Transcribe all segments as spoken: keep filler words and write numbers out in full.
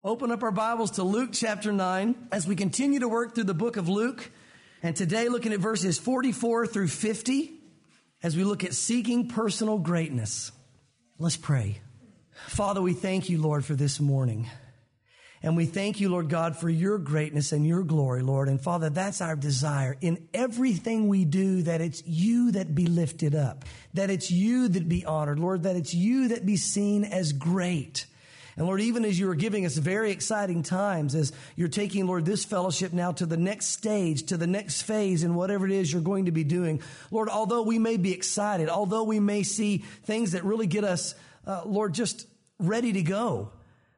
Open up our Bibles to Luke chapter nine as we continue to work through the book of Luke. And today looking at verses forty-four through fifty as we look at seeking personal greatness. Let's pray. Father, we thank you, Lord, for this morning. And we thank you, Lord God, for your greatness and your glory, Lord. And Father, that's our desire in everything we do, that it's you that be lifted up, that it's you that be honored, Lord, that it's you that be seen as great. And Lord, even as you are giving us very exciting times, as you're taking, Lord, this fellowship now to the next stage, to the next phase in whatever it is you're going to be doing, Lord, although we may be excited, although we may see things that really get us, uh, Lord, just ready to go,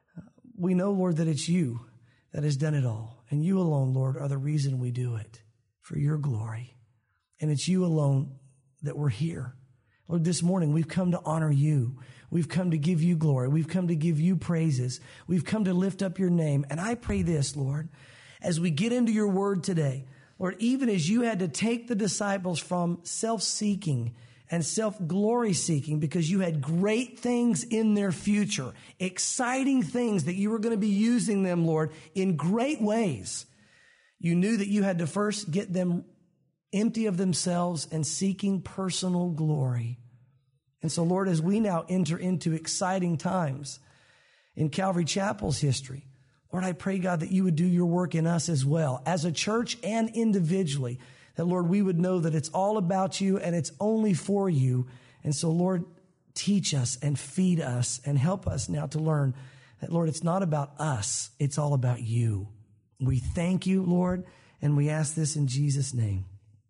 we know, Lord, that it's you that has done it all. And you alone, Lord, are the reason we do it, for your glory. And it's you alone that we're here. Lord, this morning we've come to honor you. We've come to give you glory. We've come to give you praises. We've come to lift up your name. And I pray this, Lord, as we get into your word today, Lord, even as you had to take the disciples from self-seeking and self-glory seeking because you had great things in their future, exciting things that you were going to be using them, Lord, in great ways. You knew that you had to first get them empty of themselves and seeking personal glory. And so, Lord, as we now enter into exciting times in Calvary Chapel's history, Lord, I pray, God, that you would do your work in us as well, as a church and individually, that, Lord, we would know that it's all about you and it's only for you. And so, Lord, teach us and feed us and help us now to learn that, Lord, it's not about us. It's all about you. We thank you, Lord, and we ask this in Jesus' name.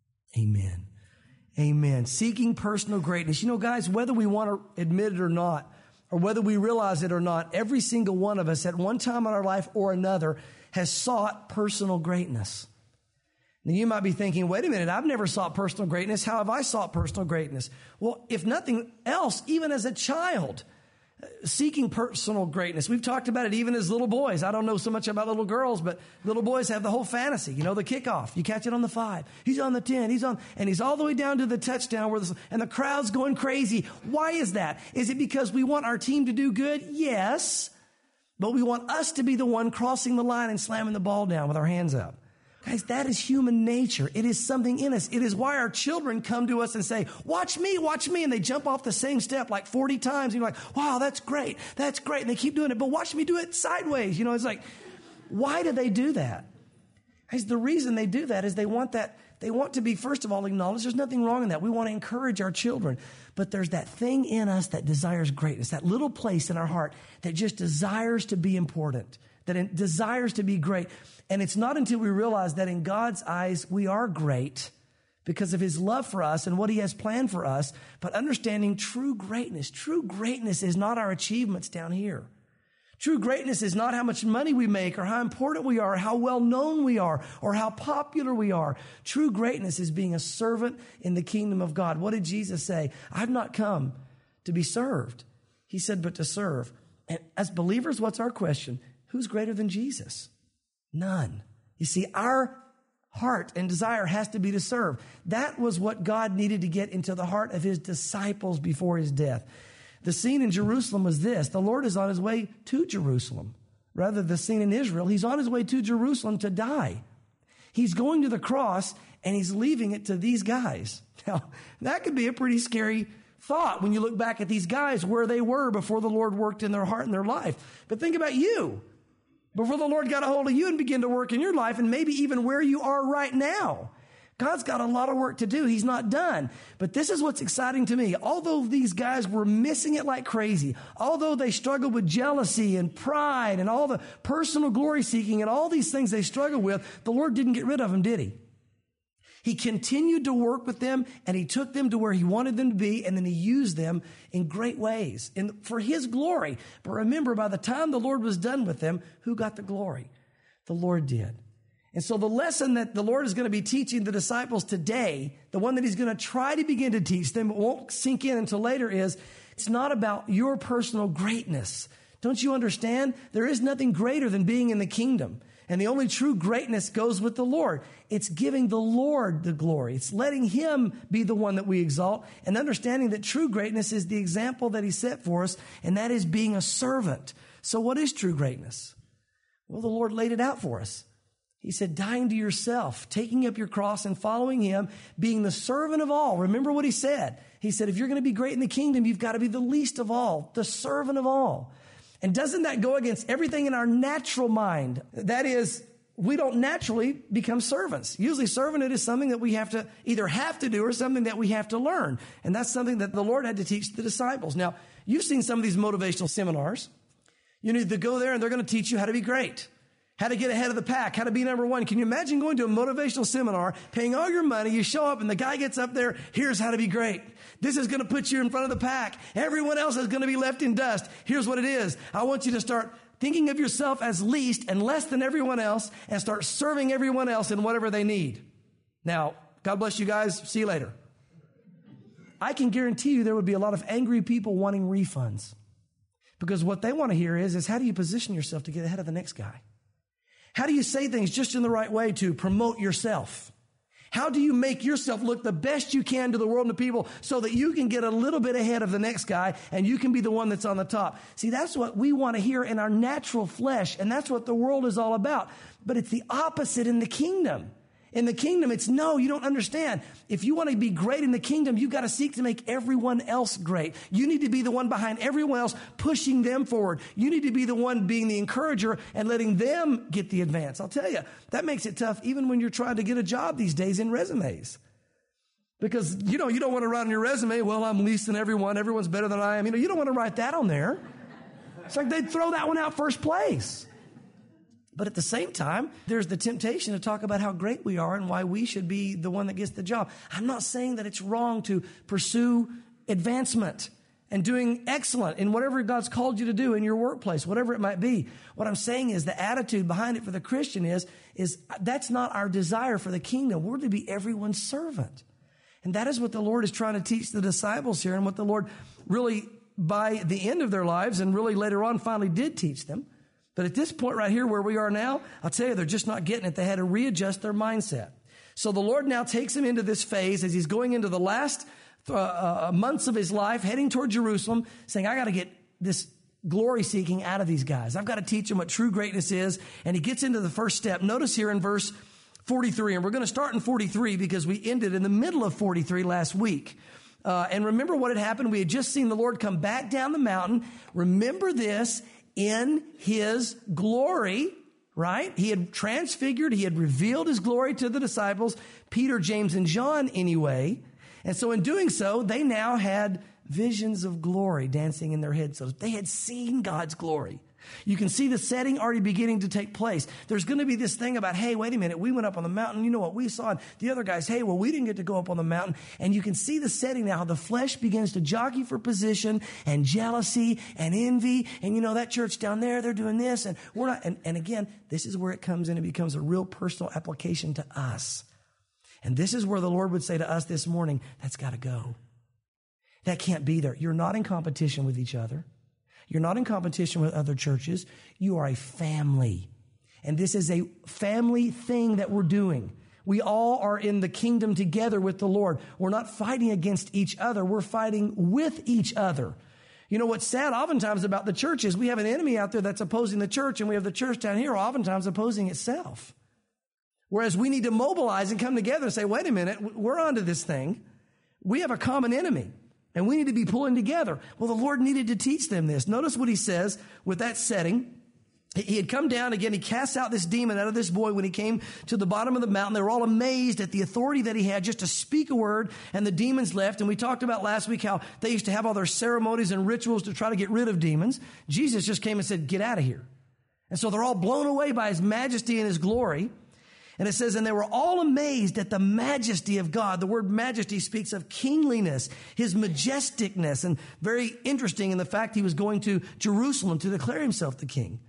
Amen. Amen. Seeking personal greatness. You know, guys, whether we want to admit it or not, or whether we realize it or not, every single one of us at one time in our life or another has sought personal greatness. Now, you might be thinking, wait a minute, I've never sought personal greatness. How have I sought personal greatness? Well, if nothing else, even as a child, seeking personal greatness. We've talked about it even as little boys. I don't know so much about little girls, but little boys have the whole fantasy. You know, the kickoff. You catch it on the five. He's on the ten. He's on, and he's all the way down to the touchdown where the, and the crowd's going crazy. Why is that? Is it because we want our team to do good? Yes. But we want us to be the one crossing the line and slamming the ball down with our hands up. Guys, that is human nature. It is something in us. It is why our children come to us and say, watch me, watch me. And they jump off the same step like forty times. And you're like, wow, that's great. That's great. And they keep doing it. But watch me do it sideways. You know, it's like, why do they do that? Guys, the reason they do that is they want that, they want to be, first of all, acknowledged. There's nothing wrong in that. We want to encourage our children. But there's that thing in us that desires greatness, that little place in our heart that just desires to be important, that it desires to be great. And it's not until we realize that in God's eyes, we are great because of his love for us and what he has planned for us. But understanding true greatness, true greatness is not our achievements down here. True greatness is not how much money we make or how important we are, or how well known we are, or how popular we are. True greatness is being a servant in the kingdom of God. What did Jesus say? I've not come to be served. He said, but to serve. And as believers, what's our question? Who's greater than Jesus? None. You see, our heart and desire has to be to serve. That was what God needed to get into the heart of his disciples before his death. The scene in Jerusalem was this. The Lord is on his way to Jerusalem. Rather than the scene in Israel, he's on his way to Jerusalem to die. He's going to the cross and he's leaving it to these guys. Now, that could be a pretty scary thought when you look back at these guys where they were before the Lord worked in their heart and their life. But think about you. Before the Lord got a hold of you and began to work in your life, and maybe even where you are right now. God's got a lot of work to do. He's not done. But this is what's exciting to me. Although these guys were missing it like crazy, although they struggled with jealousy and pride and all the personal glory seeking and all these things they struggled with, the Lord didn't get rid of them, did he? He continued to work with them, and he took them to where he wanted them to be, and then he used them in great ways in, for his glory. But remember, by the time the Lord was done with them, who got the glory? The Lord did. And so the lesson that the Lord is going to be teaching the disciples today, the one that he's going to try to begin to teach them, but won't sink in until later, is it's not about your personal greatness. Don't you understand? There is nothing greater than being in the kingdom. And the only true greatness goes with the Lord. It's giving the Lord the glory. It's letting him be the one that we exalt, and understanding that true greatness is the example that he set for us, and that is being a servant. So what is true greatness? Well, the Lord laid it out for us. He said, dying to yourself, taking up your cross and following him, being the servant of all. Remember what he said. He said, if you're going to be great in the kingdom, you've got to be the least of all, the servant of all. And doesn't that go against everything in our natural mind? That is, we don't naturally become servants. Usually servanthood is something that we have to either have to do or something that we have to learn. And that's something that the Lord had to teach the disciples. Now, you've seen some of these motivational seminars. You need to go there and they're going to teach you how to be great, how to get ahead of the pack, how to be number one. Can you imagine going to a motivational seminar, paying all your money, you show up and the guy gets up there, here's how to be great. This is going to put you in front of the pack. Everyone else is going to be left in dust. Here's what it is. I want you to start thinking of yourself as least and less than everyone else and start serving everyone else in whatever they need. Now, God bless you guys. See you later. I can guarantee you there would be a lot of angry people wanting refunds because what they want to hear is, is how do you position yourself to get ahead of the next guy? How do you say things just in the right way to promote yourself? How do you make yourself look the best you can to the world and to people so that you can get a little bit ahead of the next guy and you can be the one that's on the top? See, that's what we want to hear in our natural flesh, and that's what the world is all about. But it's the opposite in the kingdom. In the kingdom, it's no, you don't understand. If you want to be great in the kingdom, you've got to seek to make everyone else great. You need to be the one behind everyone else, pushing them forward. You need to be the one being the encourager and letting them get the advance. I'll tell you, that makes it tough even when you're trying to get a job these days in resumes. Because, you know, you don't want to write on your resume, well, I'm least than everyone. Everyone's better than I am. You know, you don't want to write that on there. It's like they'd throw that one out first place. But at the same time, there's the temptation to talk about how great we are and why we should be the one that gets the job. I'm not saying that it's wrong to pursue advancement and doing excellent in whatever God's called you to do in your workplace, whatever it might be. What I'm saying is the attitude behind it for the Christian is, is that's not our desire for the kingdom. We're to be everyone's servant. And that is what the Lord is trying to teach the disciples here and what the Lord really, by the end of their lives and really later on finally did teach them. But at this point right here where we are now, I'll tell you, they're just not getting it. They had to readjust their mindset. So the Lord now takes them into this phase as he's going into the last uh, uh, months of his life, heading toward Jerusalem, saying, I got to get this glory seeking out of these guys. I've got to teach them what true greatness is. And he gets into the first step. Notice here in verse forty-three, and we're going to start in forty-three because we ended in the middle of forty-three last week. Uh, and remember what had happened. We had just seen the Lord come back down the mountain. Remember this. In his glory, right? He had transfigured. He had revealed his glory to the disciples, Peter, James, and John anyway. And so in doing so, they now had visions of glory dancing in their heads. So they had seen God's glory. You can see the setting already beginning to take place. There's going to be this thing about, hey, wait a minute, we went up on the mountain. You know what we saw? And the other guys, hey, well, we didn't get to go up on the mountain. And you can see the setting now. The flesh begins to jockey for position and jealousy and envy. And you know, that church down there, they're doing this. And we're not. And, and again, this is where it comes in. It becomes a real personal application to us. And this is where the Lord would say to us this morning, that's got to go. That can't be there. You're not in competition with each other. You're not in competition with other churches. You are a family. And this is a family thing that we're doing. We all are in the kingdom together with the Lord. We're not fighting against each other. We're fighting with each other. You know, what's sad oftentimes about the church is we have an enemy out there that's opposing the church, and we have the church down here oftentimes opposing itself. Whereas we need to mobilize and come together and say, wait a minute, we're onto this thing. We have a common enemy. And we need to be pulling together. Well, the Lord needed to teach them this. Notice what he says with that setting. He had come down again. He cast out this demon out of this boy when he came to the bottom of the mountain. They were all amazed at the authority that he had just to speak a word, and the demons left. And we talked about last week how they used to have all their ceremonies and rituals to try to get rid of demons. Jesus just came and said, get out of here. And so they're all blown away by his majesty and his glory. And it says, and they were all amazed at the majesty of God. The word majesty speaks of kingliness, his majesticness, and very interesting in the fact he was going to Jerusalem to declare himself the king.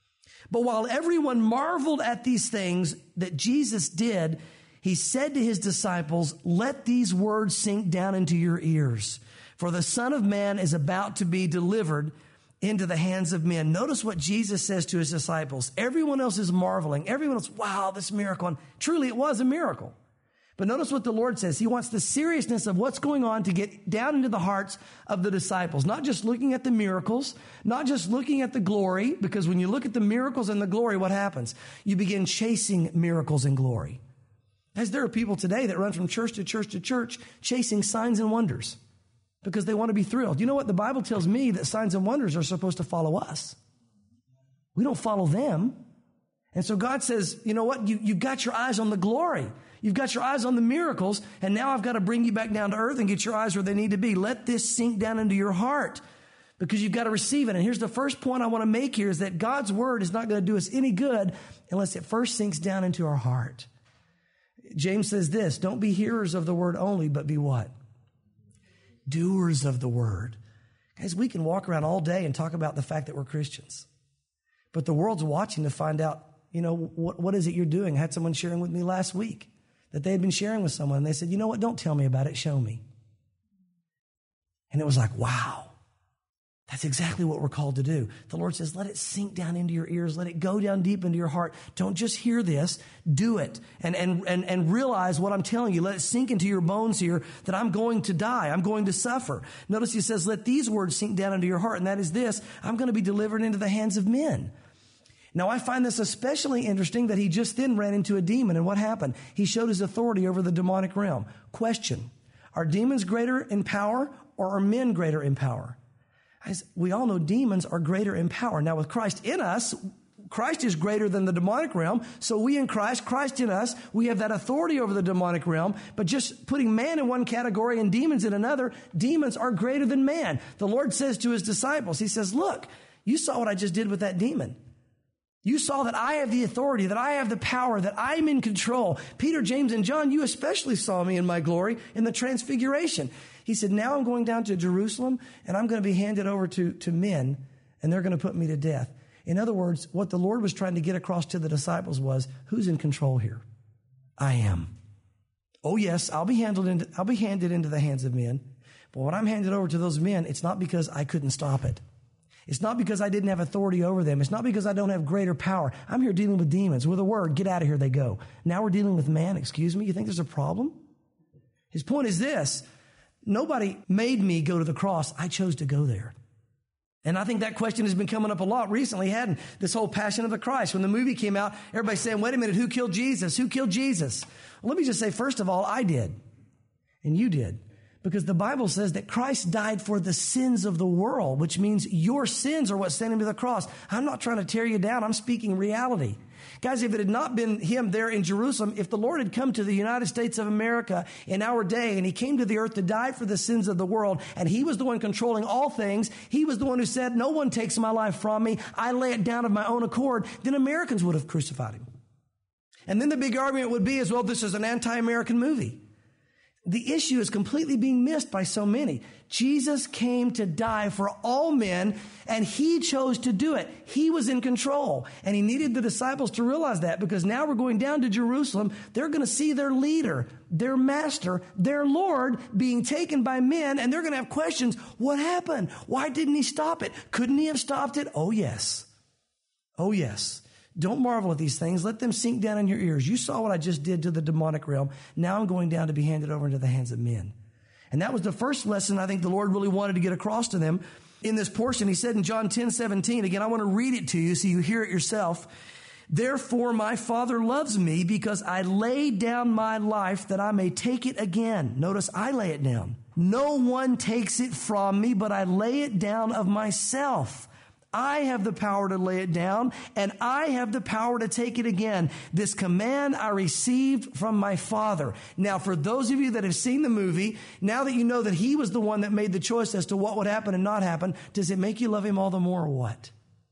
But while everyone marveled at these things that Jesus did, he said to his disciples, let these words sink down into your ears, for the Son of Man is about to be delivered into the hands of men. Notice what Jesus says to his disciples. Everyone else is marveling. Everyone else, wow, this miracle. And truly it was a miracle. But notice what the Lord says. He wants the seriousness of what's going on to get down into the hearts of the disciples. Not just looking at the miracles, not just looking at the glory, because when you look at the miracles and the glory, what happens? You begin chasing miracles and glory. As there are people today that run from church to church to church chasing signs and wonders because they want to be thrilled. You know what? The Bible tells me that signs and wonders are supposed to follow us. We don't follow them. And so God says, you know what? You, you've got your eyes on the glory. You've got your eyes on the miracles, and now I've got to bring you back down to earth and get your eyes where they need to be. Let this sink down into your heart because you've got to receive it. And here's the first point I want to make here is that God's word is not going to do us any good unless it first sinks down into our heart. James says this, don't be hearers of the word only, but be what? Doers of the word. Guys, we can walk around all day and talk about the fact that we're Christians, but the world's watching to find out, you know, what, what is it you're doing? I had someone sharing with me last week that they had been sharing with someone. And they said, you know what? Don't tell me about it. Show me. And it was like, wow, that's exactly what we're called to do. The Lord says, let it sink down into your ears. Let it go down deep into your heart. Don't just hear this. Do it. And, and, and, and realize what I'm telling you. Let it sink into your bones here that I'm going to die. I'm going to suffer. Notice he says, let these words sink down into your heart. And that is this, I'm going to be delivered into the hands of men. Now, I find this especially interesting that he just then ran into a demon. And what happened? He showed his authority over the demonic realm. Question, are demons greater in power or are men greater in power? As we all know demons are greater in power. Now, with Christ in us, Christ is greater than the demonic realm. So we in Christ, Christ in us, we have that authority over the demonic realm. But just putting man in one category and demons in another, demons are greater than man. The Lord says to his disciples, he says, look, you saw what I just did with that demon. You saw that I have the authority, that I have the power, that I'm in control. Peter, James, and John, you especially saw me in my glory in the transfiguration. He said, now I'm going down to Jerusalem and I'm going to be handed over to, to men and they're going to put me to death. In other words, what the Lord was trying to get across to the disciples was, who's in control here? I am. Oh yes, I'll be handled into, I'll be handed into the hands of men. But when I'm handed over to those men, it's not because I couldn't stop it. It's not because I didn't have authority over them. It's not because I don't have greater power. I'm here dealing with demons. With a word, get out of here, they go. Now we're dealing with man. Excuse me? You think there's a problem? His point is this. Nobody made me go to the cross. I chose to go there. And I think that question has been coming up a lot recently, hadn't this whole Passion of the Christ. When the movie came out, everybody's saying, wait a minute, who killed Jesus? Who killed Jesus? Well, let me just say, first of all, I did. And you did. Because the Bible says that Christ died for the sins of the world, which means your sins are what sent him to the cross. I'm not trying to tear you down. I'm speaking reality. Guys, if it had not been him there in Jerusalem, if the Lord had come to the United States of America in our day and he came to the earth to die for the sins of the world and he was the one controlling all things, he was the one who said, no one takes my life from me, I lay it down of my own accord, then Americans would have crucified him. And then the big argument would be as well, this is an anti-American movie. The issue is completely being missed by so many. Jesus came to die for all men, and he chose to do it. He was in control, and he needed the disciples to realize that, because now we're going down to Jerusalem. They're going to see their leader, their master, their Lord being taken by men, and they're going to have questions. What happened? Why didn't he stop it? Couldn't he have stopped it? Oh, yes. Oh, yes. Don't marvel at these things. Let them sink down in your ears. You saw what I just did to the demonic realm. Now I'm going down to be handed over into the hands of men. And that was the first lesson I think the Lord really wanted to get across to them in this portion. He said in John ten seventeen, again, I want to read it to you so you hear it yourself. Therefore, my Father loves me because I lay down my life that I may take it again. Notice I lay it down. No one takes it from me, but I lay it down of myself. I have the power to lay it down, and I have the power to take it again. This command I received from my Father. Now, for those of you that have seen the movie, now that you know that he was the one that made the choice as to what would happen and not happen, does it make you love him all the more or what?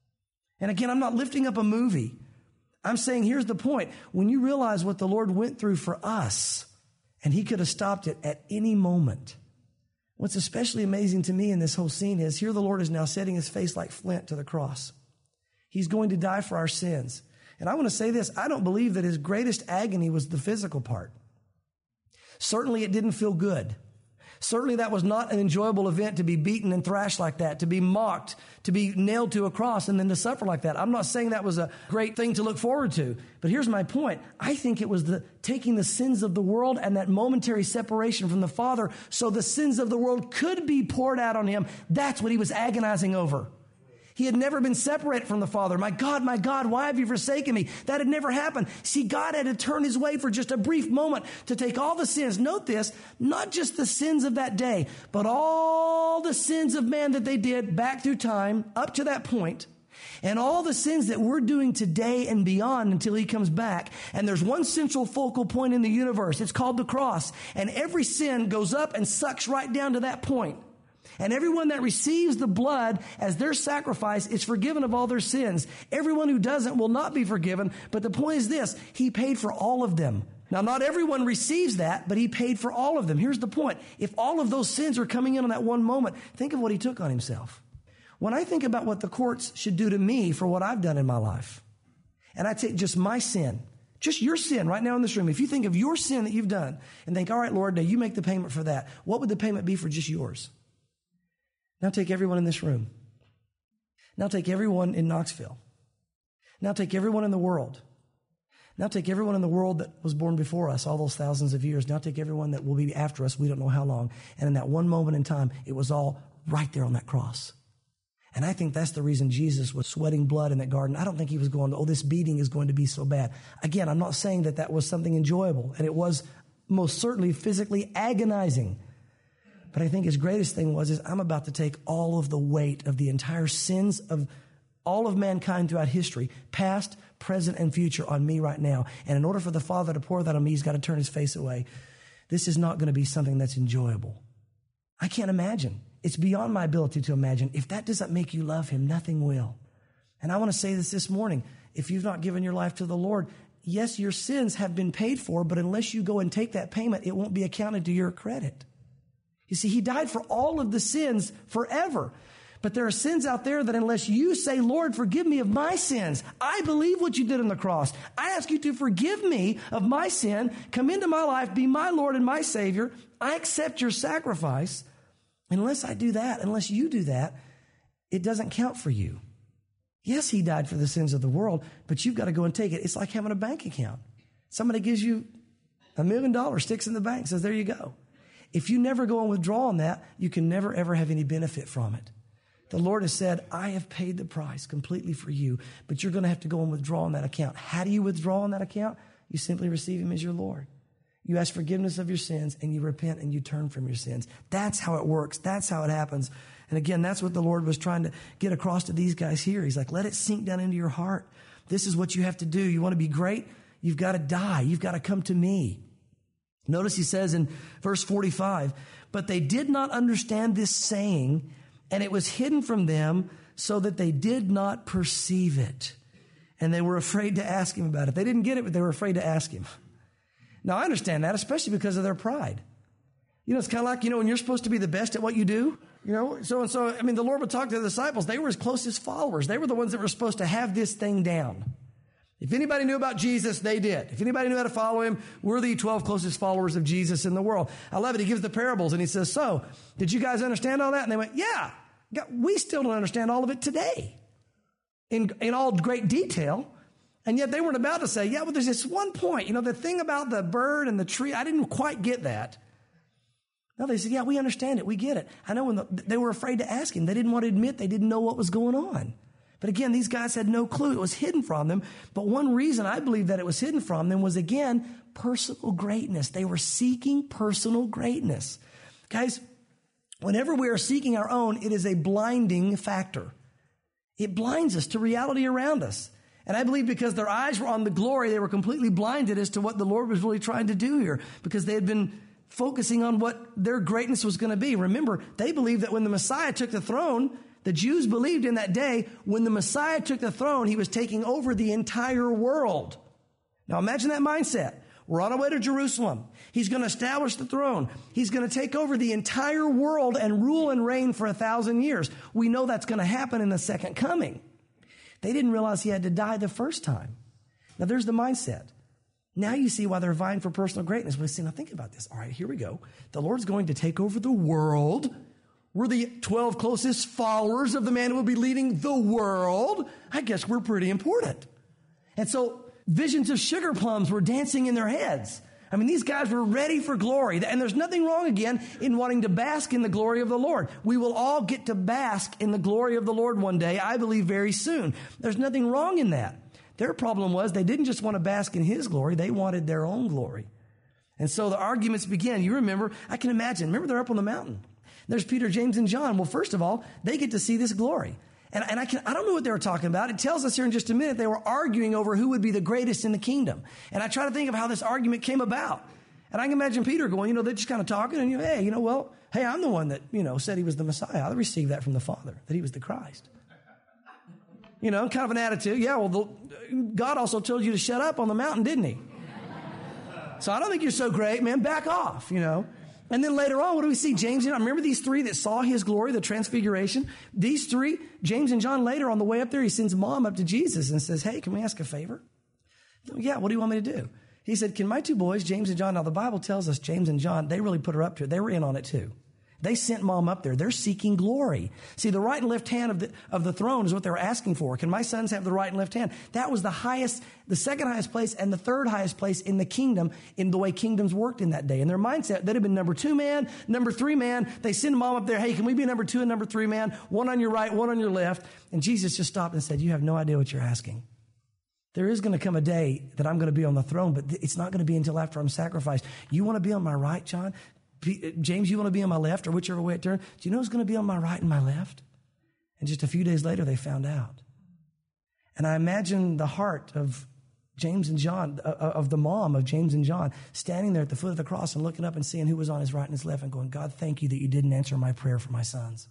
And again, I'm not lifting up a movie. I'm saying here's the point. When you realize what the Lord went through for us, and he could have stopped it at any moment. What's especially amazing to me in this whole scene is here the Lord is now setting his face like flint to the cross. He's going to die for our sins. And I want to say this, I don't believe that his greatest agony was the physical part. Certainly it didn't feel good. Certainly that was not an enjoyable event to be beaten and thrashed like that, to be mocked, to be nailed to a cross and then to suffer like that. I'm not saying that was a great thing to look forward to, but here's my point. I think it was the taking the sins of the world and that momentary separation from the Father so the sins of the world could be poured out on him. That's what he was agonizing over. He had never been separated from the Father. My God, my God, why have you forsaken me? That had never happened. See, God had to turn his way for just a brief moment to take all the sins. Note this, not just the sins of that day, but all the sins of man that they did back through time up to that point, and all the sins that we're doing today and beyond until he comes back. And there's one central focal point in the universe. It's called the cross. And every sin goes up and sucks right down to that point. And everyone that receives the blood as their sacrifice is forgiven of all their sins. Everyone who doesn't will not be forgiven. But the point is this, he paid for all of them. Now, not everyone receives that, but he paid for all of them. Here's the point. If all of those sins are coming in on that one moment, think of what he took on himself. When I think about what the courts should do to me for what I've done in my life, and I take just my sin, just your sin right now in this room, if you think of your sin that you've done and think, all right, Lord, now you make the payment for that, what would the payment be for just yours? Now take everyone in this room. Now take everyone in Knoxville. Now take everyone in the world. Now take everyone in the world that was born before us, all those thousands of years. Now take everyone that will be after us, we don't know how long. And in that one moment in time, it was all right there on that cross. And I think that's the reason Jesus was sweating blood in that garden. I don't think he was going, oh, this beating is going to be so bad. Again, I'm not saying that that was something enjoyable. And it was most certainly physically agonizing. But I think his greatest thing was, is I'm about to take all of the weight of the entire sins of all of mankind throughout history, past, present, and future on me right now. And in order for the Father to pour that on me, he's got to turn his face away. This is not going to be something that's enjoyable. I can't imagine. It's beyond my ability to imagine. If that doesn't make you love him, nothing will. And I want to say this this morning. If you've not given your life to the Lord, yes, your sins have been paid for, but unless you go and take that payment, it won't be accounted to your credit. You see, he died for all of the sins forever. But there are sins out there that unless you say, Lord, forgive me of my sins, I believe what you did on the cross. I ask you to forgive me of my sin, come into my life, be my Lord and my Savior. I accept your sacrifice. Unless I do that, unless you do that, it doesn't count for you. Yes, he died for the sins of the world, but you've got to go and take it. It's like having a bank account. Somebody gives you a million dollars, sticks in the bank, says, there you go. If you never go and withdraw on that, you can never, ever have any benefit from it. The Lord has said, I have paid the price completely for you, but you're going to have to go and withdraw on that account. How do you withdraw on that account? You simply receive him as your Lord. You ask forgiveness of your sins, and you repent, and you turn from your sins. That's how it works. That's how it happens. And again, that's what the Lord was trying to get across to these guys here. He's like, let it sink down into your heart. This is what you have to do. You want to be great? You've got to die. You've got to come to me. Notice he says in verse forty-five, but they did not understand this saying, and it was hidden from them so that they did not perceive it. And they were afraid to ask him about it. They didn't get it, but they were afraid to ask him. Now, I understand that, especially because of their pride. You know, it's kind of like, you know, when you're supposed to be the best at what you do, you know, so and so, I mean, the Lord would talk to the disciples. They were his closest followers. They were the ones that were supposed to have this thing down. If anybody knew about Jesus, they did. If anybody knew how to follow him, we're the twelve closest followers of Jesus in the world. I love it. He gives the parables and he says, so, did you guys understand all that? And they went, yeah. We still don't understand all of it today in, in all great detail. And yet they weren't about to say, yeah, well, there's this one point, you know, the thing about the bird and the tree, I didn't quite get that. No, they said, yeah, we understand it. We get it. I know when the, they were afraid to ask him. They didn't want to admit they didn't know what was going on. But again, these guys had no clue. It was hidden from them. But one reason I believe that it was hidden from them was, again, personal greatness. They were seeking personal greatness. Guys, whenever we are seeking our own, it is a blinding factor. It blinds us to reality around us. And I believe because their eyes were on the glory, they were completely blinded as to what the Lord was really trying to do here, because they had been focusing on what their greatness was going to be. Remember, they believed that when the Messiah took the throne, the Jews believed in that day, when the Messiah took the throne, he was taking over the entire world. Now imagine that mindset. We're on our way to Jerusalem. He's going to establish the throne. He's going to take over the entire world and rule and reign for a thousand years. We know that's going to happen in the second coming. They didn't realize he had to die the first time. Now there's the mindset. Now you see why they're vying for personal greatness. Well, see, now think about this. All right, here we go. The Lord's going to take over the world. We're the twelve closest followers of the man who will be leading the world. I guess we're pretty important. And so visions of sugar plums were dancing in their heads. I mean, these guys were ready for glory. And there's nothing wrong, again, in wanting to bask in the glory of the Lord. We will all get to bask in the glory of the Lord one day, I believe very soon. There's nothing wrong in that. Their problem was they didn't just want to bask in his glory. They wanted their own glory. And so the arguments began. You remember, I can imagine, remember they're up on the mountain. There's Peter, James, and John. Well, first of all, they get to see this glory. And, and I, can, I don't know what they were talking about. It tells us here in just a minute they were arguing over who would be the greatest in the kingdom. And I try to think of how this argument came about. And I can imagine Peter going, you know, they're just kind of talking. And, you know, hey, you know, well, hey, I'm the one that, you know, said he was the Messiah. I received that from the Father, that he was the Christ. You know, kind of an attitude. Yeah, well, the, God also told you to shut up on the mountain, didn't he? So I don't think you're so great, man. Back off, you know. And then later on, what do we see? James and John. Remember these three that saw his glory, the transfiguration? These three, James and John, later on the way up there, he sends mom up to Jesus and says, hey, can we ask a favor? Yeah, what do you want me to do? He said, can my two boys, James and John, now the Bible tells us James and John, they really put her up to it. They were in on it too. They sent mom up there. They're seeking glory. See, the right and left hand of the, of the throne is what they were asking for. Can my sons have the right and left hand? That was the highest, the second highest place and the third highest place in the kingdom in the way kingdoms worked in that day. In their mindset, they'd have been number two man, number three man. They send mom up there. Hey, can we be number two and number three man? One on your right, one on your left. And Jesus just stopped and said, you have no idea what you're asking. There is going to come a day that I'm going to be on the throne, but it's not going to be until after I'm sacrificed. You want to be on my right, John? James, you want to be on my left, or whichever way it turns? Do you know who's going to be on my right and my left? And just a few days later, they found out. And I imagine the heart of James and John, of the mom of James and John, standing there at the foot of the cross and looking up and seeing who was on his right and his left and going, God, thank you that you didn't answer my prayer for my sons.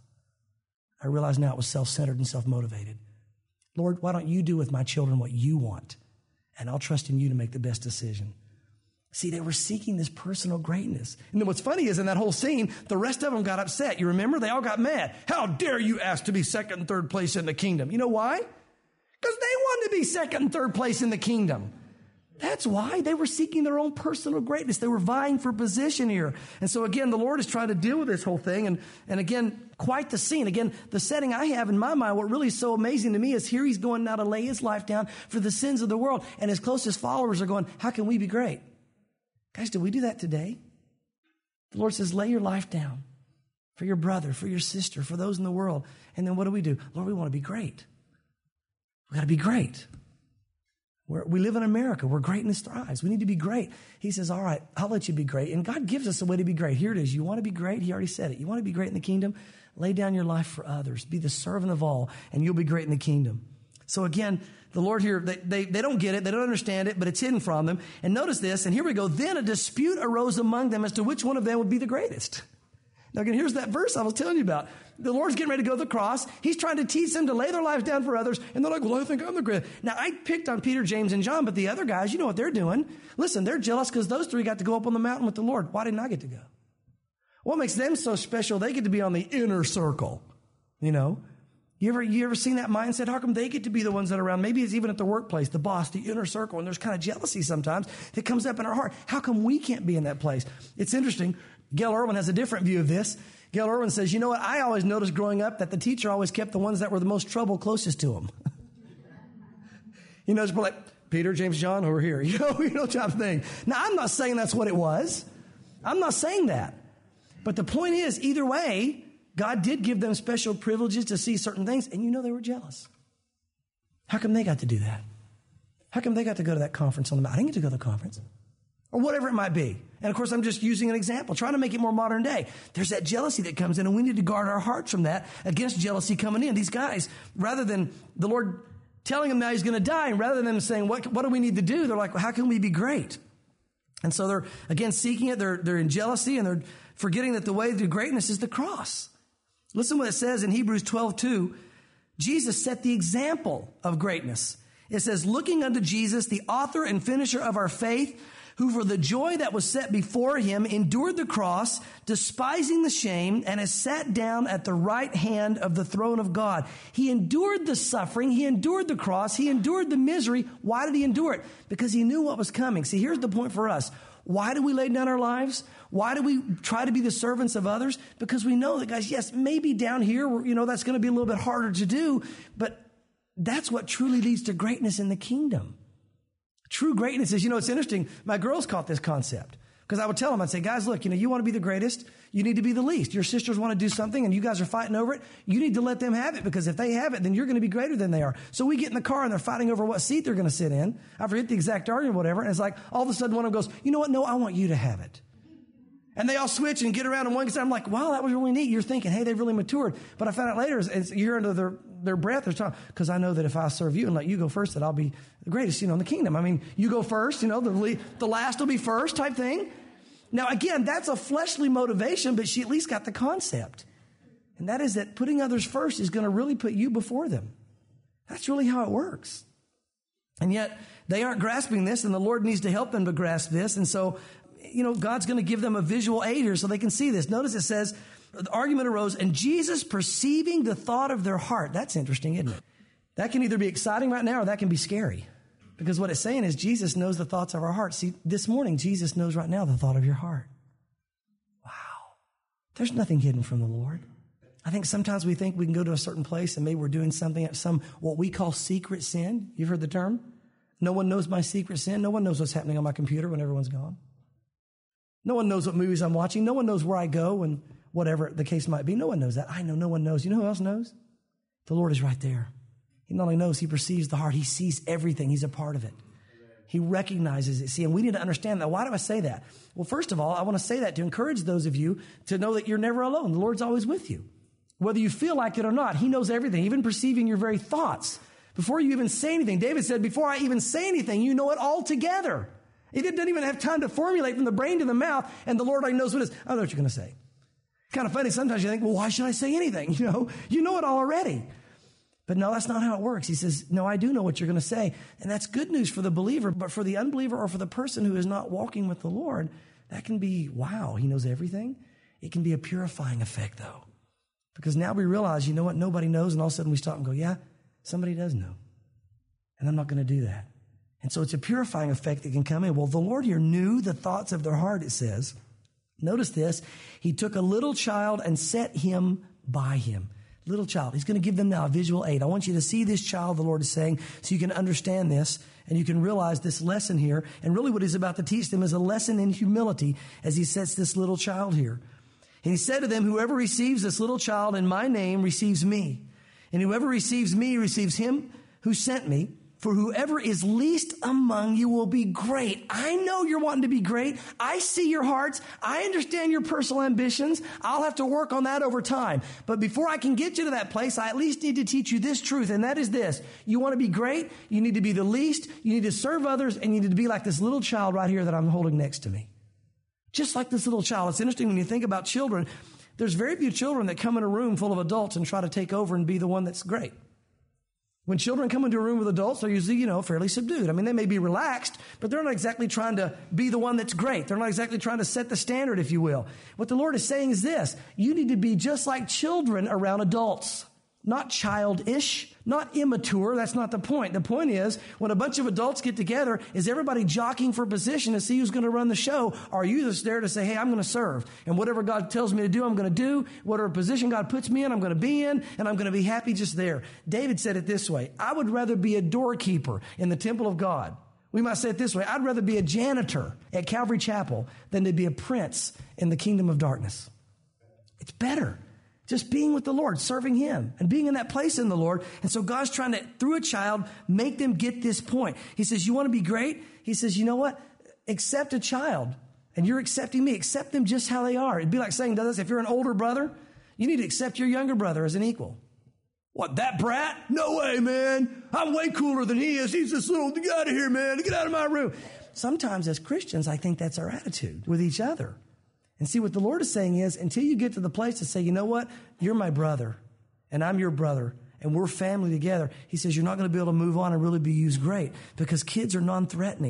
I realize now it was self-centered and self-motivated. Lord, why don't you do with my children what you want? And I'll trust in you to make the best decision. See, they were seeking this personal greatness. And then what's funny is in that whole scene, the rest of them got upset. You remember? They all got mad. How dare you ask to be second and third place in the kingdom? You know why? Because they wanted to be second and third place in the kingdom. That's why. They were seeking their own personal greatness. They were vying for position here. And so again, the Lord is trying to deal with this whole thing. And, and again, quite the scene. Again, the setting I have in my mind, what really is so amazing to me is here he's going now to lay his life down for the sins of the world. And his closest followers are going, how can we be great? Guys, do we do that today? The Lord says, lay your life down for your brother, for your sister, for those in the world. And then what do we do? Lord, we want to be great. We got to be great. We're, we live in America where greatness thrives. We need to be great. He says, all right, I'll let you be great. And God gives us a way to be great. Here it is. You want to be great? He already said it. You want to be great in the kingdom? Lay down your life for others. Be the servant of all, and you'll be great in the kingdom. So again, the Lord here, they, they, they don't get it. They don't understand it, but it's hidden from them. And notice this, and here we go. Then a dispute arose among them as to which one of them would be the greatest. Now again, here's that verse I was telling you about. The Lord's getting ready to go to the cross. He's trying to teach them to lay their lives down for others. And they're like, well, I think I'm the greatest. Now I picked on Peter, James, and John, but the other guys, you know what they're doing. Listen, they're jealous because those three got to go up on the mountain with the Lord. Why didn't I get to go? What makes them so special? They get to be on the inner circle, you know. You ever, you ever seen that mindset? How come they get to be the ones that are around? Maybe it's even at the workplace, the boss, the inner circle, and there's kind of jealousy sometimes that comes up in our heart. How come we can't be in that place? It's interesting. Gail Irwin has a different view of this. Gail Irwin says, you know what? I always noticed growing up that the teacher always kept the ones that were the most trouble closest to him. You know, it's like Peter, James, John over here. You know, you know, type of thing. Now, I'm not saying that's what it was. I'm not saying that. But the point is, either way, God did give them special privileges to see certain things, and you know they were jealous. How come they got to do that? How come they got to go to that conference on the mountain? I didn't get to go to the conference. Or whatever it might be. And of course, I'm just using an example, trying to make it more modern day. There's that jealousy that comes in, and we need to guard our hearts from that against jealousy coming in. These guys, rather than the Lord telling them now he's going to die, and rather than them saying, what, what do we need to do? They're like, well, how can we be great? And so they're, again, seeking it. They're, they're in jealousy, and they're forgetting that the way to greatness is the cross. Listen what it says in Hebrews twelve two. Jesus set the example of greatness. It says, looking unto Jesus, the author and finisher of our faith, who for the joy that was set before him endured the cross, despising the shame, and has sat down at the right hand of the throne of God. He endured the suffering. He endured the cross. He endured the misery. Why did he endure it? Because he knew what was coming. See, here's the point for us. Why do we lay down our lives? Why do we try to be the servants of others? Because we know that, guys, yes, maybe down here, you know, that's going to be a little bit harder to do, but that's what truly leads to greatness in the kingdom. True greatness is, you know, it's interesting. My girls caught this concept because I would tell them, I'd say, guys, look, you know, you want to be the greatest. You need to be the least. Your sisters want to do something and you guys are fighting over it. You need to let them have it because if they have it, then you're going to be greater than they are. So we get in the car and they're fighting over what seat they're going to sit in. I forget the exact argument or whatever. And it's like all of a sudden one of them goes, you know what? No, I want you to have it. And they all switch and get around on one side. I'm like, wow, that was really neat. You're thinking, hey, they've really matured. But I found out later, as you hear under their, their breath, they're talking, because I know that if I serve you and let you go first, that I'll be the greatest, you know, in the kingdom. I mean, you go first, you know, the, the last will be first type thing. Now, again, that's a fleshly motivation, but she at least got the concept. And that is that putting others first is going to really put you before them. That's really how it works. And yet they aren't grasping this, and the Lord needs to help them to grasp this. And so, you know, God's going to give them a visual aid here so they can see this. Notice it says, the argument arose, and Jesus perceiving the thought of their heart. That's interesting, isn't it? That can either be exciting right now or that can be scary. Because what it's saying is Jesus knows the thoughts of our heart. See, this morning, Jesus knows right now the thought of your heart. Wow. There's nothing hidden from the Lord. I think sometimes we think we can go to a certain place and maybe we're doing something, some what we call secret sin. You've heard the term? No one knows my secret sin. No one knows what's happening on my computer when everyone's gone. No one knows what movies I'm watching. No one knows where I go and whatever the case might be. No one knows that. I know no one knows. You know who else knows? The Lord is right there. He not only knows, he perceives the heart. He sees everything. He's a part of it. He recognizes it. See, and we need to understand that. Why do I say that? Well, first of all, I want to say that to encourage those of you to know that you're never alone. The Lord's always with you. Whether you feel like it or not, he knows everything, even perceiving your very thoughts. Before you even say anything, David said, before I even say anything, you know it all together. He doesn't even have time to formulate from the brain to the mouth, and the Lord already knows what it is. I don't know what you're going to say. It's kind of funny. Sometimes you think, well, why should I say anything? You know, you know it all already. But no, that's not how it works. He says, no, I do know what you're going to say. And that's good news for the believer. But for the unbeliever or for the person who is not walking with the Lord, that can be, wow, he knows everything. It can be a purifying effect, though. Because now we realize, you know what, nobody knows. And all of a sudden we stop and go, yeah, somebody does know. And I'm not going to do that. And so it's a purifying effect that can come in. Well, the Lord here knew the thoughts of their heart, it says. Notice this. He took a little child and set him by him. Little child. He's going to give them now a visual aid. I want you to see this child, the Lord is saying, so you can understand this and you can realize this lesson here. And really what he's about to teach them is a lesson in humility as he sets this little child here. And he said to them, whoever receives this little child in my name receives me. And whoever receives me receives him who sent me. For whoever is least among you will be great. I know you're wanting to be great. I see your hearts. I understand your personal ambitions. I'll have to work on that over time. But before I can get you to that place, I at least need to teach you this truth, and that is this. You want to be great? You need to be the least. You need to serve others, and you need to be like this little child right here that I'm holding next to me. Just like this little child. It's interesting when you think about children. There's very few children that come in a room full of adults and try to take over and be the one that's great. When children come into a room with adults, they're usually, you know, fairly subdued. I mean, they may be relaxed, but they're not exactly trying to be the one that's great. They're not exactly trying to set the standard, if you will. What the Lord is saying is this. You need to be just like children around adults. Not childish, not immature. That's not the point. The point is, when a bunch of adults get together, is everybody jockeying for position to see who's going to run the show? Or are you just there to say, hey, I'm going to serve. And whatever God tells me to do, I'm going to do. Whatever position God puts me in, I'm going to be in. And I'm going to be happy just there. David said it this way. I would rather be a doorkeeper in the temple of God. We might say it this way. I'd rather be a janitor at Calvary Chapel than to be a prince in the kingdom of darkness. It's better. Just being with the Lord, serving him, and being in that place in the Lord. And so God's trying to, through a child, make them get this point. He says, you want to be great? He says, you know what? Accept a child. And you're accepting me. Accept them just how they are. It'd be like saying, Douglas, if you're an older brother, you need to accept your younger brother as an equal. What, that brat? No way, man. I'm way cooler than he is. He's this little, get out of here, man. Get out of my room. Sometimes as Christians, I think that's our attitude with each other. And see, what the Lord is saying is, until you get to the place to say, you know what? You're my brother, and I'm your brother, and we're family together. He says you're not going to be able to move on and really be used great because kids are non-threatening.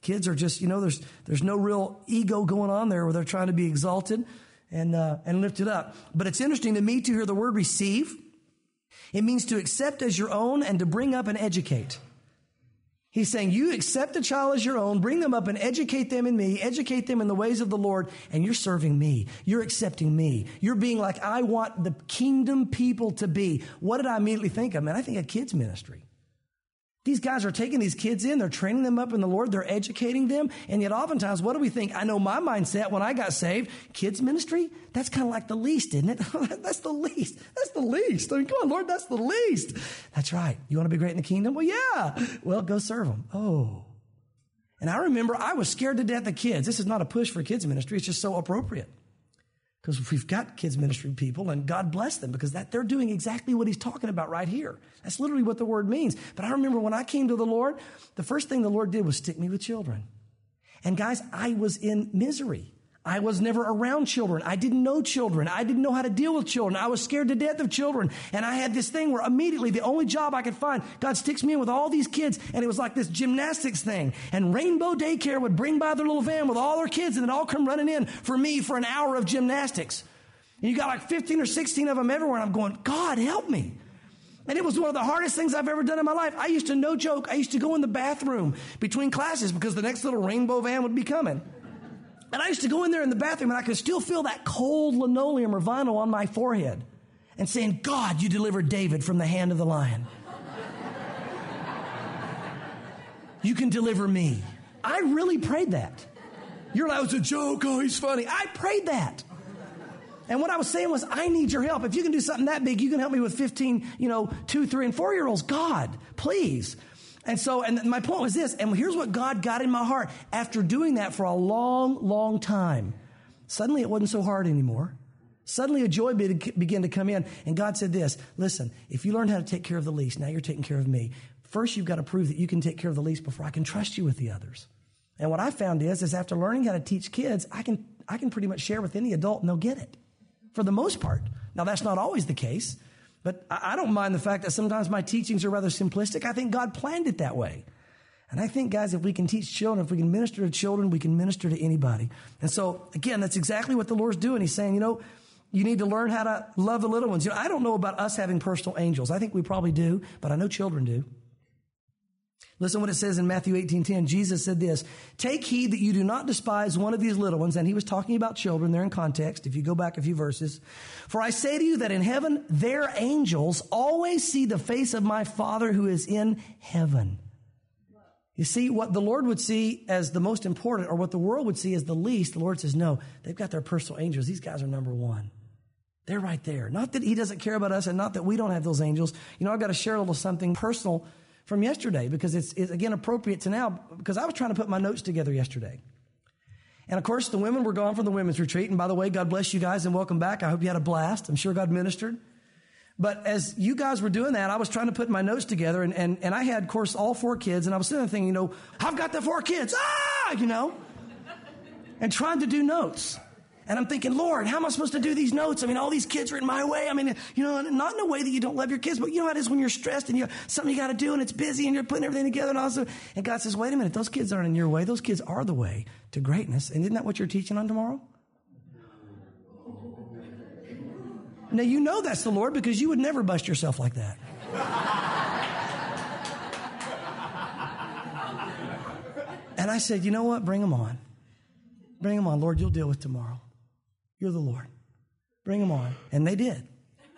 Kids are just, you know, there's there's no real ego going on there where they're trying to be exalted and uh, and lifted up. But it's interesting to me to hear the word receive. It means to accept as your own and to bring up and educate. He's saying you accept a child as your own, bring them up and educate them in me, educate them in the ways of the Lord, and you're serving me. You're accepting me. You're being like I want the kingdom people to be. What did I immediately think of? Man, I think of kids ministry. These guys are taking these kids in. They're training them up in the Lord. They're educating them. And yet oftentimes, what do we think? I know my mindset when I got saved. Kids ministry, that's kind of like the least, isn't it? That's the least. That's the least. I mean, come on, Lord, that's the least. That's right. You want to be great in the kingdom? Well, yeah. Well, go serve them. Oh. And I remember I was scared to death of kids. This is not a push for kids ministry. It's just so appropriate. Because we've got kids ministry people, and God bless them, because that they're doing exactly what he's talking about right here. That's literally what the word means. But I remember when I came to the Lord, the first thing the Lord did was stick me with children. And guys, I was in misery. I was never around children. I didn't know children. I didn't know how to deal with children. I was scared to death of children. And I had this thing where immediately the only job I could find, God sticks me in with all these kids. And it was like this gymnastics thing. And Rainbow Daycare would bring by their little van with all their kids, and they'd all come running in for me for an hour of gymnastics. And you got like fifteen or sixteen of them everywhere. And I'm going, God, help me. And it was one of the hardest things I've ever done in my life. I used to, no joke, I used to go in the bathroom between classes because the next little rainbow van would be coming. And I used to go in there in the bathroom, and I could still feel that cold linoleum or vinyl on my forehead and saying, God, you delivered David from the hand of the lion. You can deliver me. I really prayed that. You're like, it was a joke. Oh, he's funny. I prayed that. And what I was saying was, I need your help. If you can do something that big, you can help me with fifteen, you know, two, three, and four-year-olds. God, please. And so, and my point was this, and here's what God got in my heart. After doing that for a long, long time, suddenly it wasn't so hard anymore. Suddenly a joy began to come in, and God said this, listen, if you learn how to take care of the least, now you're taking care of me. First, you've got to prove that you can take care of the least before I can trust you with the others. And what I found is, is after learning how to teach kids, I can, I can pretty much share with any adult and they'll get it. For the most part. Now, that's not always the case, but I don't mind the fact that sometimes my teachings are rather simplistic. I think God planned it that way. And I think, guys, if we can teach children, if we can minister to children, we can minister to anybody. And so, again, that's exactly what the Lord's doing. He's saying, you know, you need to learn how to love the little ones. You know, I don't know about us having personal angels. I think we probably do, but I know children do. Listen what it says in Matthew eighteen ten. Jesus said this, take heed that you do not despise one of these little ones. And he was talking about children there in context. If you go back a few verses. For I say to you that in heaven, their angels always see the face of my Father who is in heaven. You see, what the Lord would see as the most important, or what the world would see as the least, the Lord says, no, they've got their personal angels. These guys are number one. They're right there. Not that he doesn't care about us, and not that we don't have those angels. You know, I've got to share a little something personal from yesterday, because it's, it's, again, appropriate to now, because I was trying to put my notes together yesterday. And, of course, the women were gone from the women's retreat. And, by the way, God bless you guys and welcome back. I hope you had a blast. I'm sure God ministered. But as you guys were doing that, I was trying to put my notes together. And, and, and I had, of course, all four kids. And I was sitting there thinking, you know, I've got the four kids. Ah, you know, and trying to do notes. And I'm thinking, Lord, how am I supposed to do these notes? I mean, all these kids are in my way. I mean, you know, not in a way that you don't love your kids, but you know how it is when you're stressed and you something you got to do and it's busy and you're putting everything together and all this. And God says, wait a minute, those kids aren't in your way. Those kids are the way to greatness. And isn't that what you're teaching on tomorrow? Now, you know that's the Lord, because you would never bust yourself like that. And I said, you know what? Bring them on. Bring them on. Lord, you'll deal with tomorrow. You're the Lord. Bring them on. And they did.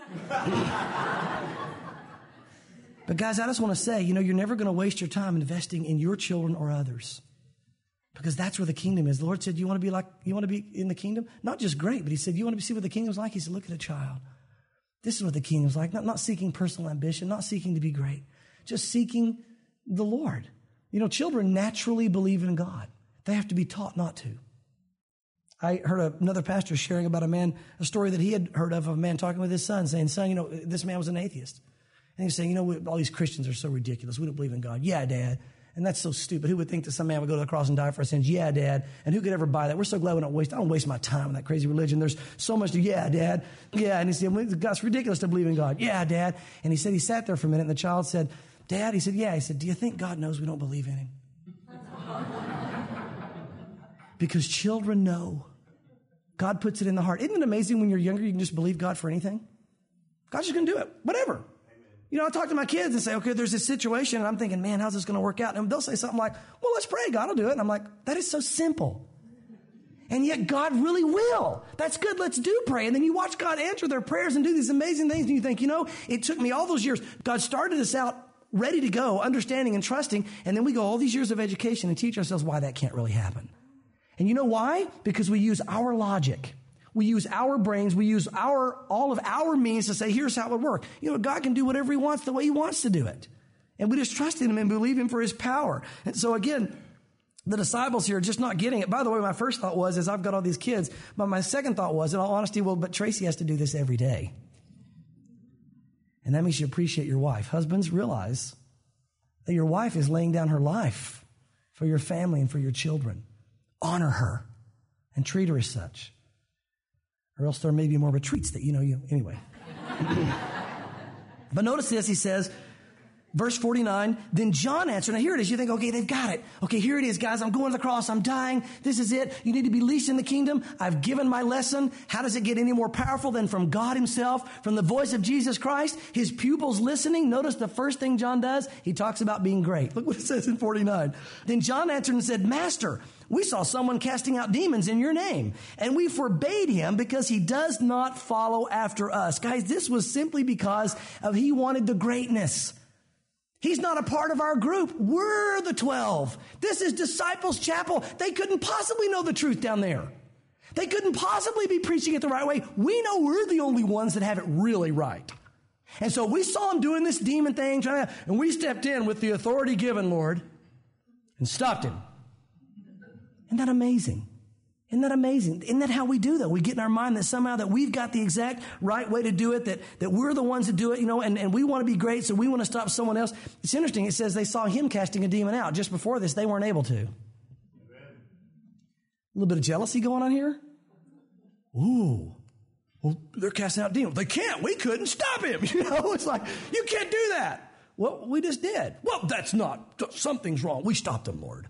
But guys, I just want to say, you know, you're never going to waste your time investing in your children or others, because that's where the kingdom is. The Lord said, you want to be like, you want to be in the kingdom? Not just great, but he said, you want to see what the kingdom's like? He said, look at a child. This is what the kingdom's like. Not, not seeking personal ambition, not seeking to be great, just seeking the Lord. You know, children naturally believe in God. They have to be taught not to. I heard another pastor sharing about a man, a story that he had heard of, of a man talking with his son, saying, son, you know, this man was an atheist. And he was saying, you know, all these Christians are so ridiculous. We don't believe in God. Yeah, Dad. And that's so stupid. Who would think that some man would go to the cross and die for our sins? Yeah, Dad. And who could ever buy that? We're so glad we don't waste, I don't waste my time on that crazy religion. There's so much to, yeah, Dad. Yeah. And he said, well, it's ridiculous to believe in God. Yeah, Dad. And he said, he sat there for a minute and the child said, Dad, he said, yeah. He said, do you think God knows we don't believe in him? Because children know. God puts it in the heart. Isn't it amazing when you're younger, you can just believe God for anything? God's just going to do it. Whatever. Amen. You know, I talk to my kids and say, okay, there's this situation. And I'm thinking, man, how's this going to work out? And they'll say something like, well, let's pray. God will do it. And I'm like, that is so simple. And yet God really will. That's good. Let's do pray. And then you watch God answer their prayers and do these amazing things. And you think, you know, it took me all those years. God started us out ready to go, understanding and trusting. And then we go all these years of education and teach ourselves why that can't really happen. And you know why? Because we use our logic. We use our brains. We use our all of our means to say, here's how it would work. You know, God can do whatever he wants the way he wants to do it. And we just trust in him and believe him for his power. And so again, the disciples here are just not getting it. By the way, my first thought was, is I've got all these kids. But my second thought was, in all honesty, well, but Tracy has to do this every day. And that makes you appreciate your wife. Husbands, realize that your wife is laying down her life for your family and for your children. Honor her and treat her as such. Or else there may be more retreats that you know you. Anyway. But notice this, he says, verse forty-nine, then John answered. Now here it is. You think, okay, they've got it. Okay, here it is, guys. I'm going to the cross. I'm dying. This is it. You need to be least in the kingdom. I've given my lesson. How does it get any more powerful than from God himself, from the voice of Jesus Christ? His pupils listening. Notice the first thing John does, he talks about being great. Look what it says in forty-nine. Then John answered and said, Master, we saw someone casting out demons in your name, and we forbade him because he does not follow after us. Guys, this was simply because of he wanted the greatness. He's not a part of our group. We're the twelve. This is Disciples Chapel. They couldn't possibly know the truth down there. They couldn't possibly be preaching it the right way. We know we're the only ones that have it really right. And so we saw him doing this demon thing, trying to, and we stepped in with the authority given, Lord, and stopped him. Isn't that amazing? Isn't that amazing? Isn't that how we do that? We get in our mind that somehow that we've got the exact right way to do it, that, that we're the ones that do it, you know, and, and we want to be great, so we want to stop someone else. It's interesting. It says they saw him casting a demon out. Just before this, they weren't able to. Amen. A little bit of jealousy going on here. Ooh. Well, they're casting out demons. They can't. We couldn't stop him. You know, it's like, you can't do that. Well, we just did. Well, that's not, something's wrong. We stopped him, Lord.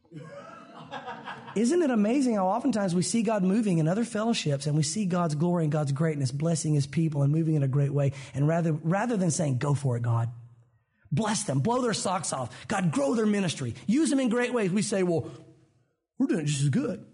Isn't it amazing how oftentimes we see God moving in other fellowships and we see God's glory and God's greatness blessing his people and moving in a great way. And rather, rather than saying, go for it, God, bless them, blow their socks off, God, grow their ministry, use them in great ways. We say, well, we're doing just as good.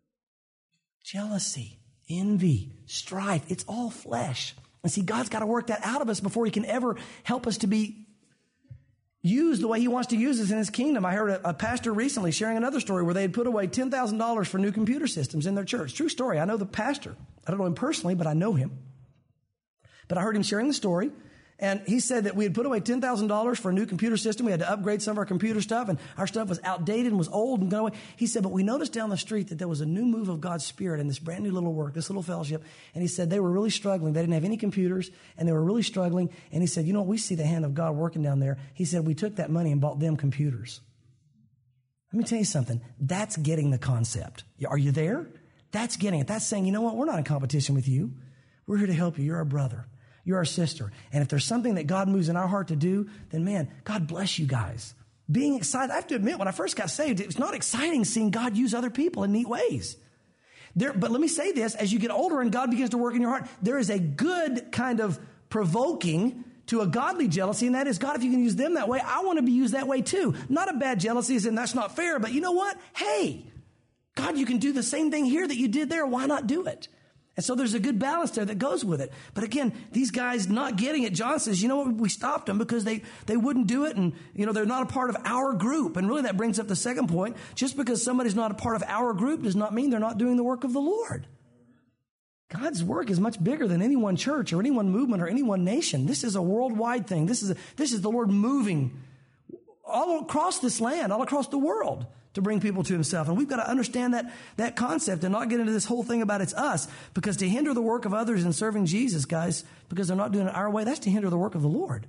Jealousy, envy, strife, it's all flesh. And see, God's got to work that out of us before he can ever help us to be used the way he wants to use us in his kingdom. I heard a, a pastor recently sharing another story where they had put away ten thousand dollars for new computer systems in their church. True story. I know the pastor. I don't know him personally, but I know him. But I heard him sharing the story. And he said that we had put away ten thousand dollars for a new computer system. We had to upgrade some of our computer stuff, and our stuff was outdated and was old and gone away. He said, but we noticed down the street that there was a new move of God's Spirit in this brand new little work, this little fellowship. And he said they were really struggling. They didn't have any computers, and they were really struggling. And he said, you know what? We see the hand of God working down there. He said, we took that money and bought them computers. Let me tell you something. That's getting the concept. Are you there? That's getting it. That's saying, you know what? We're not in competition with you. We're here to help you. You're our brother. You're our sister. And if there's something that God moves in our heart to do, then man, God bless you guys. Being excited. I have to admit, when I first got saved, it was not exciting seeing God use other people in neat ways. There, but let me say this, as you get older and God begins to work in your heart, there is a good kind of provoking to a godly jealousy, and that is, God, if you can use them that way, I want to be used that way too. Not a bad jealousy as in that's not fair, but you know what? Hey, God, you can do the same thing here that you did there. Why not do it? And so there's a good balance there that goes with it. But again, these guys not getting it, John says, you know what, we stopped them because they, they wouldn't do it. And, you know, they're not a part of our group. And really that brings up the second point. Just because somebody's not a part of our group does not mean they're not doing the work of the Lord. God's work is much bigger than any one church or any one movement or any one nation. This is a worldwide thing. This is, a, this is the Lord moving all across this land, all across the world, to bring people to himself. And we've got to understand that, that concept and not get into this whole thing about it's us, because to hinder the work of others in serving Jesus, guys, because they're not doing it our way, that's to hinder the work of the Lord.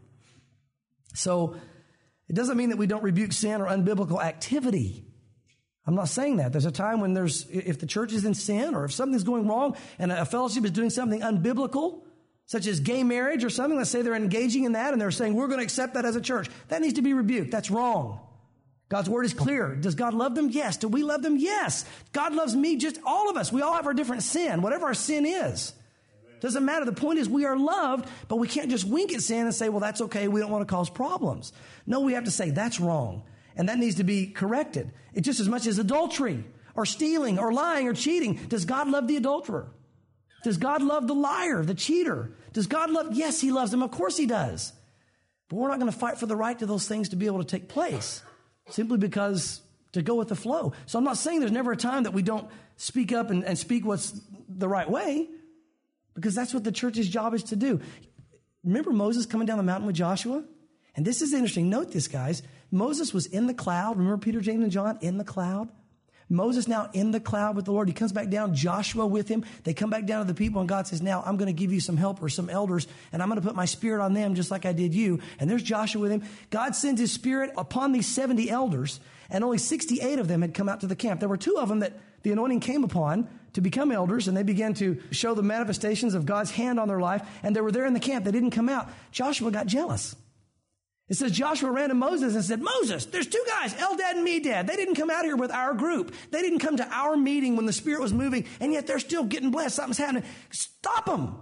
So it doesn't mean that we don't rebuke sin or unbiblical activity. I'm not saying that. There's a time when there's, if the church is in sin or if something's going wrong and a fellowship is doing something unbiblical, such as gay marriage or something, let's say they're engaging in that and they're saying, we're going to accept that as a church. That needs to be rebuked. That's wrong. God's word is clear. Does God love them? Yes. Do we love them? Yes. God loves me, just all of us. We all have our different sin, whatever our sin is. Doesn't matter. The point is we are loved, but we can't just wink at sin and say, well, that's okay. We don't want to cause problems. No, we have to say that's wrong. And that needs to be corrected. It's just as much as adultery or stealing or lying or cheating. Does God love the adulterer? Does God love the liar, the cheater? Does God love? Yes, he loves them. Of course he does. But we're not going to fight for the right to those things to be able to take place simply because to go with the flow. So I'm not saying there's never a time that we don't speak up and, and speak what's the right way, because that's what the church's job is to do. Remember Moses coming down the mountain with Joshua? And this is interesting. Note this, guys. Moses was in the cloud. Remember Peter, James, and John in the cloud? Moses now in the cloud with the Lord. He comes back down, Joshua with him. They come back down to the people, and God says, now I'm going to give you some helpers, some elders, and I'm going to put my spirit on them just like I did you. And there's Joshua with him. God sends his spirit upon these seventy elders, and only sixty-eight of them had come out to the camp. There were two of them that the anointing came upon to become elders, and they began to show the manifestations of God's hand on their life, and they were there in the camp. They didn't come out. Joshua got jealous. It says Joshua ran to Moses and said, Moses, there's two guys, Eldad and Medad. They didn't come out here with our group. They didn't come to our meeting when the Spirit was moving, and yet they're still getting blessed. Something's happening. Stop them.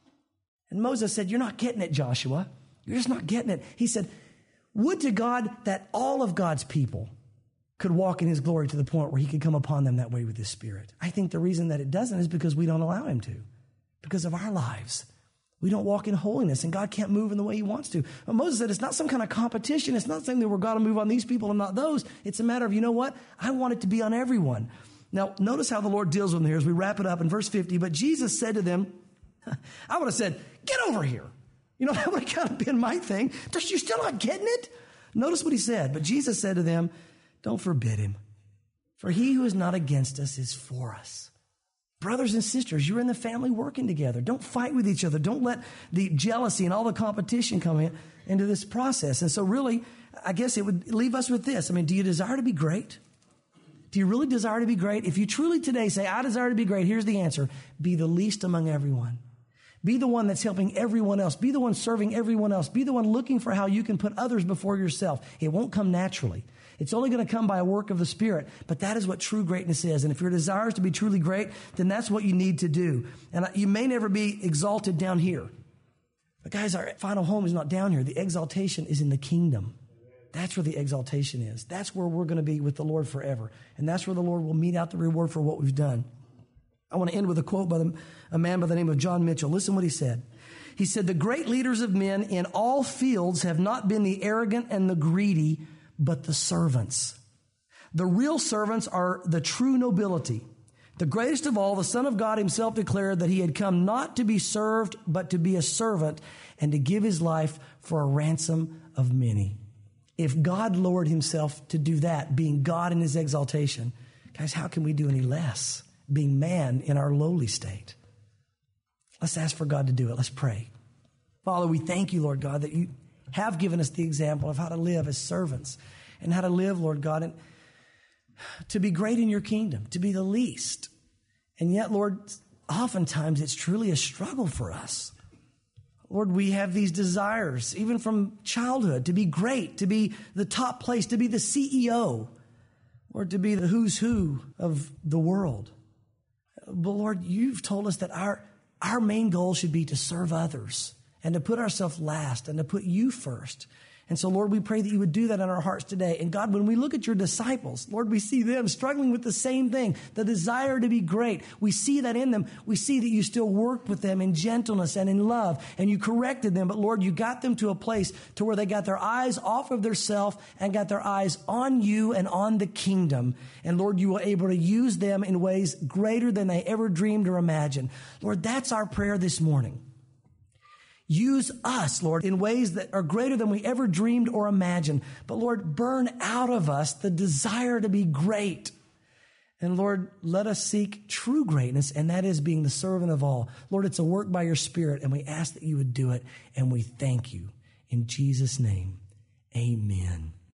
And Moses said, you're not getting it, Joshua. You're just not getting it. He said, would to God that all of God's people could walk in his glory to the point where he could come upon them that way with his Spirit. I think the reason that it doesn't is because we don't allow him to, because of our lives. We don't walk in holiness, and God can't move in the way he wants to. But Moses said it's not some kind of competition. It's not something that we're going to move on these people and not those. It's a matter of, you know what? I want it to be on everyone. Now, notice how the Lord deals with them here as we wrap it up in verse fifty. But Jesus said to them, I would have said, get over here. You know, that would have kind of been my thing. Does you still not getting it? Notice what he said. But Jesus said to them, don't forbid him, for he who is not against us is for us. Brothers and sisters, you're in the family working together. Don't fight with each other. Don't let the jealousy and all the competition come in into this process. And so really, I guess it would leave us with this. I mean, do you desire to be great? Do you really desire to be great? If you truly today say, I desire to be great, here's the answer. Be the least among everyone. Be the one that's helping everyone else. Be the one serving everyone else. Be the one looking for how you can put others before yourself. It won't come naturally. It's only going to come by a work of the Spirit. But that is what true greatness is. And if your desire is to be truly great, then that's what you need to do. And you may never be exalted down here. But guys, our final home is not down here. The exaltation is in the kingdom. That's where the exaltation is. That's where we're going to be with the Lord forever. And that's where the Lord will mete out the reward for what we've done. I want to end with a quote by the, a man by the name of John Mitchell. Listen what he said. He said, the great leaders of men in all fields have not been the arrogant and the greedy, but the servants. The real servants are the true nobility. The greatest of all, the Son of God himself declared that he had come not to be served, but to be a servant and to give his life for a ransom of many. If God lowered himself to do that, being God in his exaltation, guys, how can we do any less, being man in our lowly state? Let's ask for God to do it. Let's pray. Father, we thank you, Lord God, that you have given us the example of how to live as servants and how to live, Lord God, and to be great in your kingdom, to be the least. And yet, Lord, oftentimes it's truly a struggle for us. Lord, we have these desires, even from childhood, to be great, to be the top place, to be the C E O, or to be the who's who of the world. But Lord, you've told us that our, our main goal should be to serve others and to put ourselves last and to put you first. And so, Lord, we pray that you would do that in our hearts today. And God, when we look at your disciples, Lord, we see them struggling with the same thing, the desire to be great. We see that in them. We see that you still worked with them in gentleness and in love, and you corrected them. But Lord, you got them to a place to where they got their eyes off of their self and got their eyes on you and on the kingdom. And Lord, you were able to use them in ways greater than they ever dreamed or imagined. Lord, that's our prayer this morning. Use us, Lord, in ways that are greater than we ever dreamed or imagined. But Lord, burn out of us the desire to be great. And Lord, let us seek true greatness, and that is being the servant of all. Lord, it's a work by your Spirit, and we ask that you would do it, and we thank you. In Jesus' name, amen.